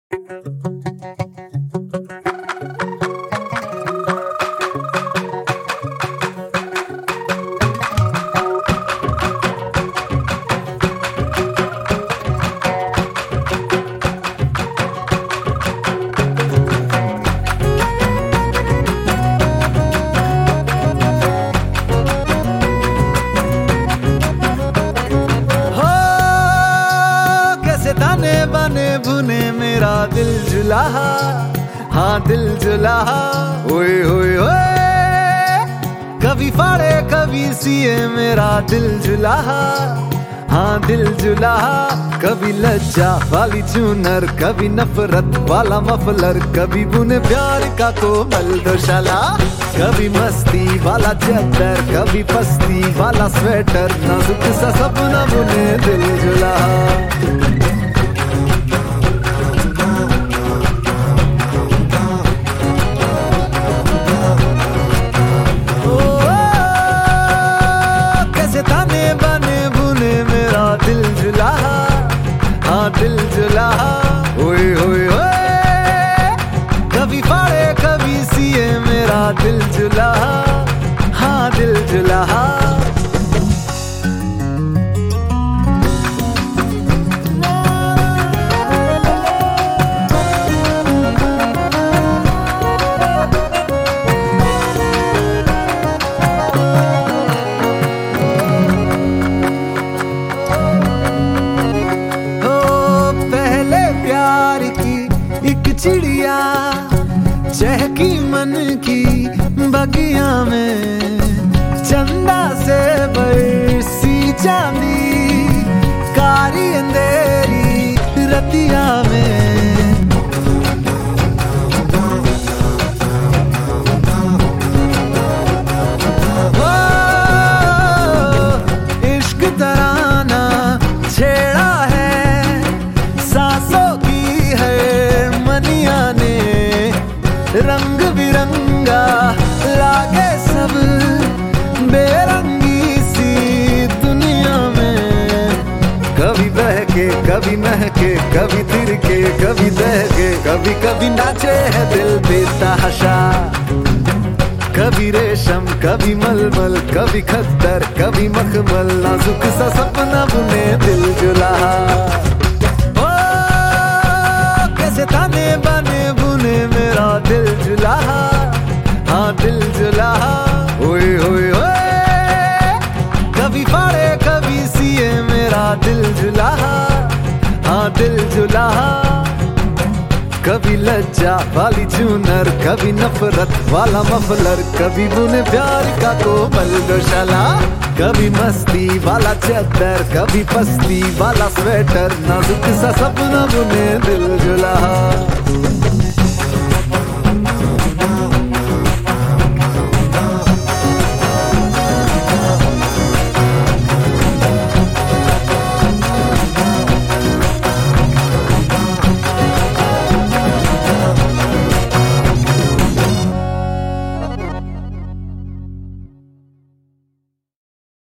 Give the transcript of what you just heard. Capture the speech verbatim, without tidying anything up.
बने बुने मेरा दिल जुलाहा, हाँ दिल जुलाहा। ओए ओए ओए, कभी फाड़े कभी सिए मेरा दिल जुलाहा, हाँ दिल जुलाहा। कभी लज्जा वाली चूनर, कभी नफरत वाला मफलर, कभी बुने प्यार का कोमल दोशाला, कभी मस्ती वाला चद्दर, कभी पस्ती वाला स्वेटर, नाजुक सा सपना बुने दिल जुलाहा। दिल जुलाहा, ओए ओए ओए, कभी फाड़े कभी सिए मेरा दिल जुलाहा, हाँ दिल जुलाहा। चिड़िया चहकी मन की बगिया में, चंदा से बरसी चांदी कारी अंधेरी रतिया में। ओ, इश्क तराना छेड़ा है सांसों की है मनिया ने, रंग बिरंगा लागे सब बेरंगी सी दुनिया में। कभी बहके कभी महके, कभी तिरके कभी दहके, कभी कभी नाचे है दिल बेतहाशा, कभी रेशम कभी मलमल, कभी खद्दर कभी मखमल, नाजुक सा सपना बुने दिल जुलाहा। ताने बने बुने मेरा दिल जुलाहा, हाँ दिल जुलाहा। ओए ओए ओए, कभी फाड़े कभी सिए मेरा दिल जुलाहा, हाँ दिल जुलाहा। कभी लज्जा वाली चूनर, कभी नफरत वाला मफलर, कभी बुने प्यार का कोमल दोशाला, कभी मस्ती वाला चद्दर, कभी पस्ती वाला स्वेटर, नाजुक सा सपना बुने दिल जुलाहा।